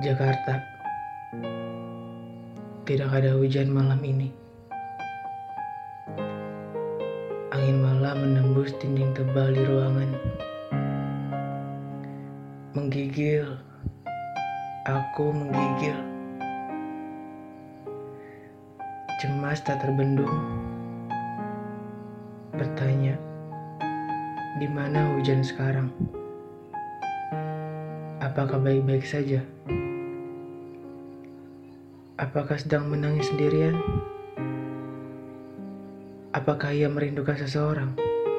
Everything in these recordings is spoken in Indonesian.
Jakarta, tidak ada hujan malam ini. Angin malam menembus dinding tebal di ruangan. Menggigil, aku menggigil. Cemas tak terbendung, bertanya, di mana hujan sekarang? Apakah baik-baik saja? Apakah sedang menangis sendirian? Apakah ia merindukan seseorang?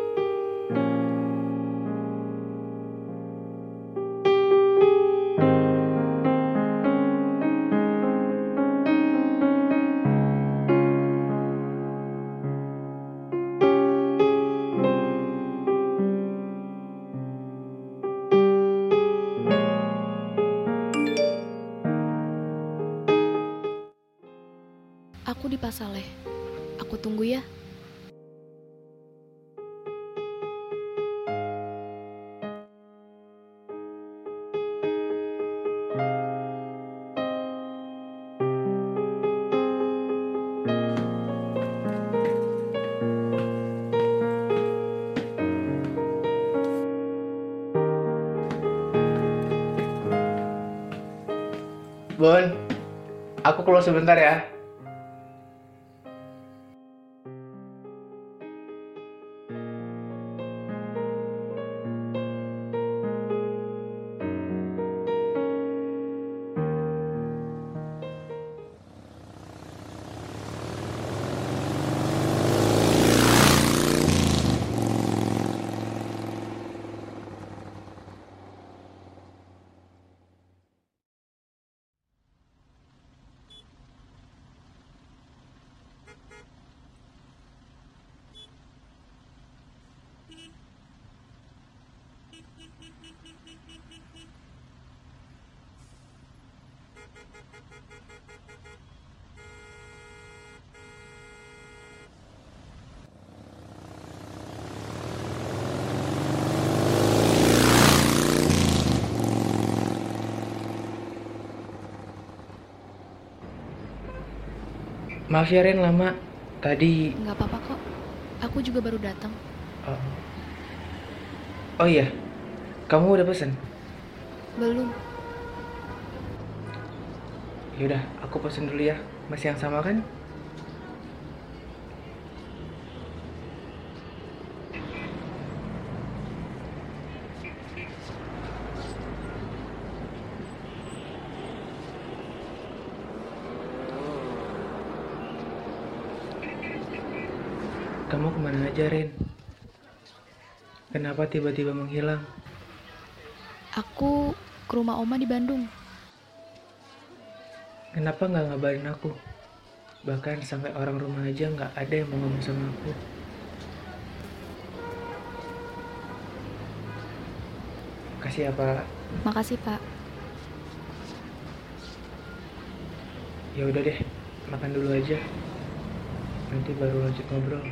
Aku di Pasaleh. Aku tunggu ya. Bon, aku keluar sebentar ya. Maaf ya Ren, lama. Tadi... Nggak apa-apa kok. Aku juga baru datang. Oh iya, kamu udah pesen? Belum. Yaudah, aku pesen dulu ya. Masih yang sama kan? Kamu kemana aja, Ren? Kenapa tiba-tiba menghilang? Aku ke rumah Oma di Bandung. Kenapa nggak ngabarin aku? Bahkan sampai orang rumah aja nggak ada yang mau ngomong sama aku. Kasih ya, Pak. Makasih, Pak. Ya udah deh, makan dulu aja. Nanti baru lanjut ngobrol.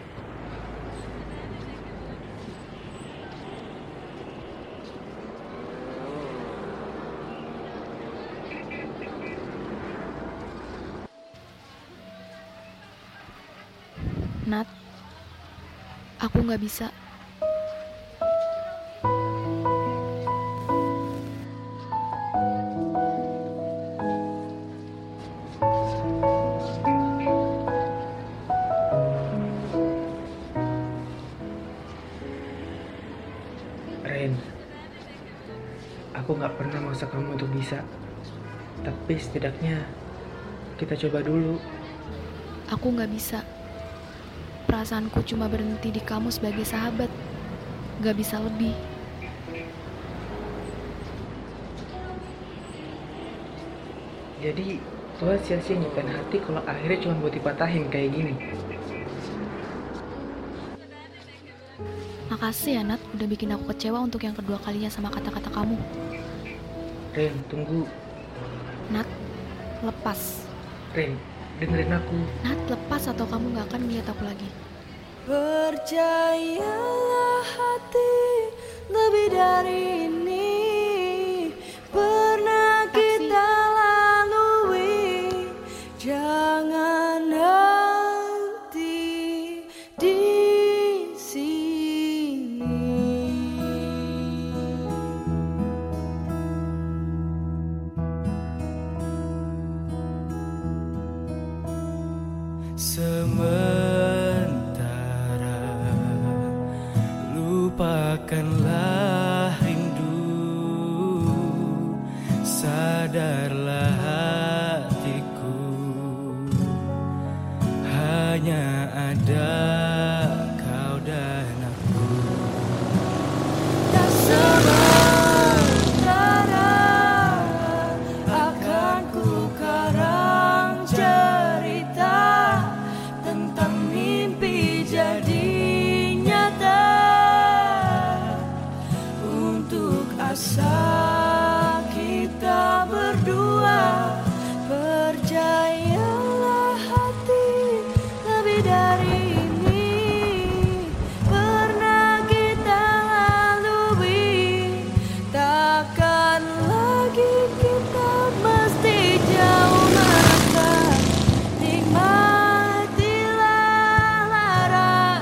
Nat, aku nggak bisa. Ren, aku nggak pernah maksa kamu untuk bisa. Tapi setidaknya kita coba dulu. Aku nggak bisa. Perasaanku cuma berhenti di kamu sebagai sahabat. Nggak bisa lebih. Jadi Tuhan sia-sia nyiptain hati kalau akhirnya cuma buat dipatahin kayak gini. Makasih ya, Nat, udah bikin aku kecewa untuk yang kedua kalinya sama kata-kata kamu. Ren, tunggu. Nat, lepas. Ren, dengerin aku. Nat, lepas atau kamu gak akan melihat aku lagi. Percayalah hati, lebih dari ini pernah kita Jangan nanti di sini. Sementara lupakanlah rindu, sadarlah hatiku, hanya ada kau dan aku. Tak sementara akan ku karang cerita tentang mimpi jadi nyata untuk asa kita berdua. Percayalah hati, lebih dari ini pernah kita lalui. Takkan lagi kita mesti jauh melangkah. Nikmatilah lara,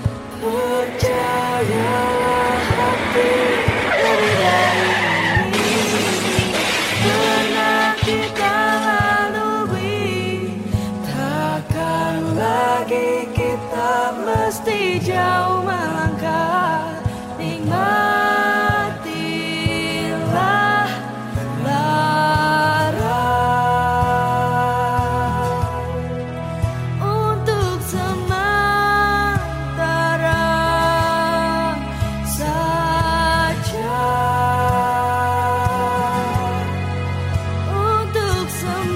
percayalah hati, lebih dari pernah kita lalui. Takkan lagi kita mesti jauh melangkah. Nikmatilah lara untuk sementara saja. Untuk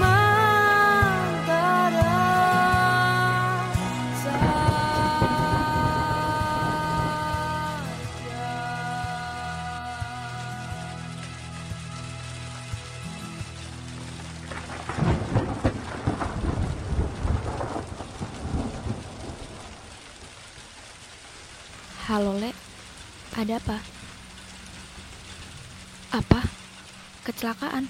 sementara saja. Halo, Le. Ada apa? Apa? Kecelakaan?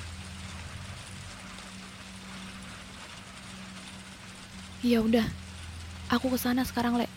Ya udah, aku kesana sekarang, Le.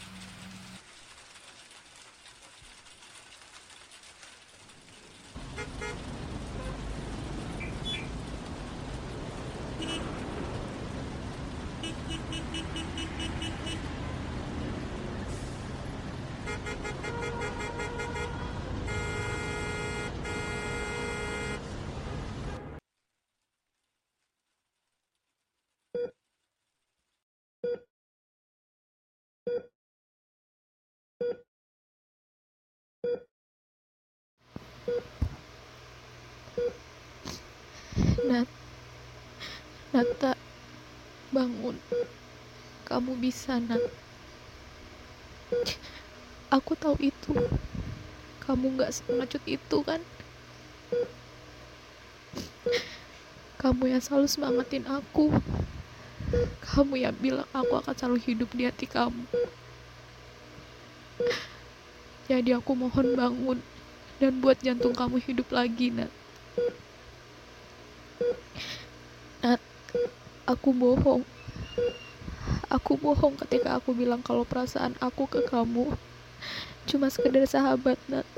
Nata, bangun. Kamu bisa, Nat. Aku tahu itu. Kamu gak sepengecut itu, kan? Kamu yang selalu semangatin aku. Kamu yang bilang aku akan selalu hidup di hati kamu. Jadi aku mohon bangun dan buat jantung kamu hidup lagi, Nat. Nat, aku bohong. Aku bohong ketika aku bilang kalau perasaan aku ke kamu cuma sekedar sahabat, Nat.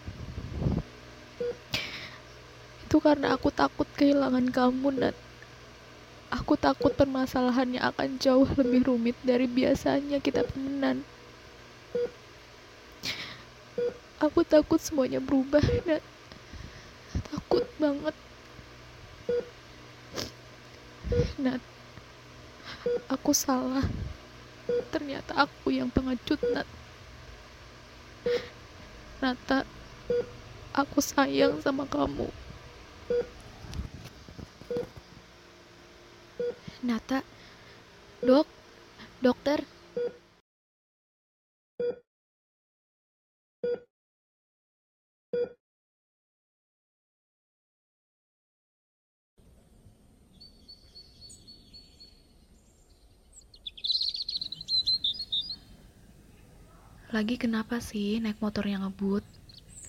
Itu karena aku takut kehilangan kamu, Nat. Aku takut permasalahannya akan jauh lebih rumit dari biasanya kita temenan. Aku takut semuanya berubah, Nat. Takut banget. Nat, aku salah. Ternyata aku yang pengecut, Nat. Nata, aku sayang sama kamu. Nata, dokter. Lagi kenapa sih naik motor yang ngebut?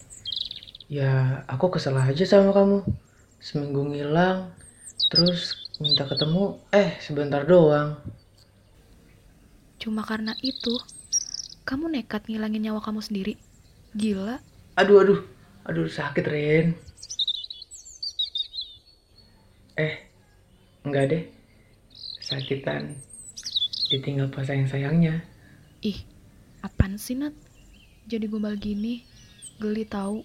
Ya, aku kesel aja sama kamu. Seminggu ngilang, terus Minta ketemu, sebentar doang. Cuma karena itu, kamu nekat ngilangin nyawa kamu sendiri. Gila. Aduh, sakit, Ren. Enggak deh. Sakitan ditinggal pas sayang-sayangnya. Ih, apaan sih, Nat? Jadi gombal gini, geli tahu.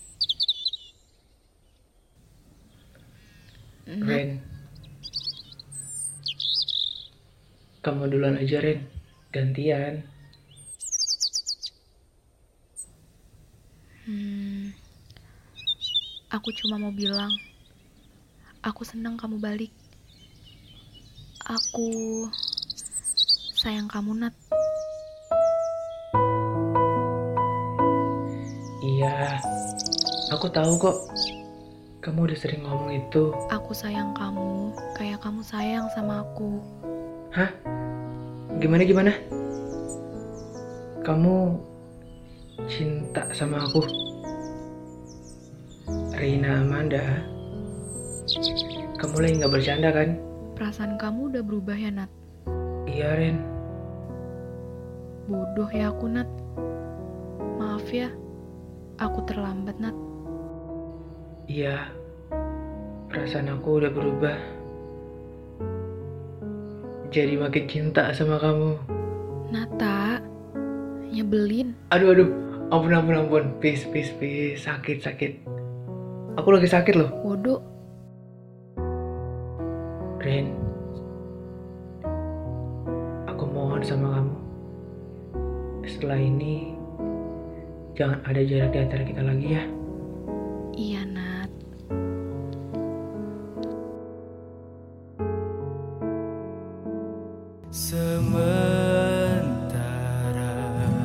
Nat, Ren, kamu duluan aja, Ren. Gantian. aku cuma mau bilang, aku senang kamu balik. Aku sayang kamu, Nat. Iya, aku tahu kok. Kamu udah sering ngomong itu. Aku sayang kamu kayak kamu sayang sama aku. Hah? Gimana? Kamu cinta sama aku? Reina Amanda, kamu lagi gak bercanda kan? Perasaan kamu udah berubah ya, Nat? Iya, Ren. Bodoh ya aku, Nat. Maaf ya, aku terlambat, Nat. Iya, perasaan aku udah berubah. Jadi makin cinta sama kamu. Nata, nyebelin. Aduh, ampun. Please. Sakit. Aku lagi sakit loh. Bodoh. Ren, aku mohon sama kamu. Setelah ini, jangan ada jarak di antara kita lagi ya. Iya, Nat. Sementara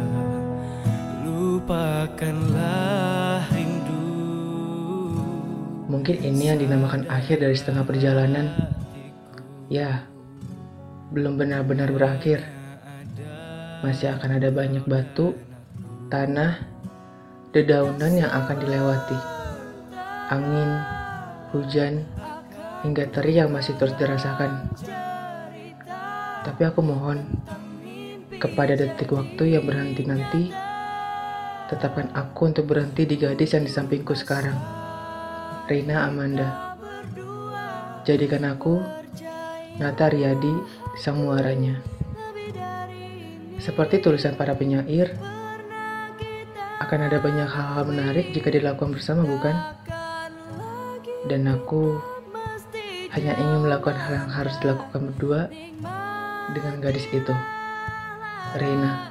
lupakanlah rindu. Mungkin ini yang dinamakan akhir dari setengah perjalanan. Ya, belum benar-benar berakhir. Masih akan ada banyak batu, tanah, dedaunan yang akan dilewati. Angin, hujan, hingga teri yang masih terus dirasakan. Tapi aku mohon, kepada detik waktu yang berhenti nanti, tetapkan aku untuk berhenti di gadis yang di sampingku sekarang, Reina Amanda. Jadikan aku Nata Riyadi sang muaranya. Seperti tulisan para penyair, akan ada banyak hal-hal menarik jika dilakukan bersama, bukan? Dan aku hanya ingin melakukan hal yang harus dilakukan berdua dengan gadis itu, Reina.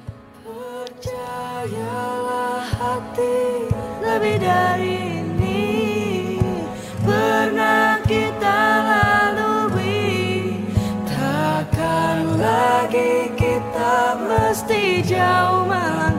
Percayalah hati, lebih dari ini pernah kita lalui. Takkan lagi kita mesti jauh melangkah.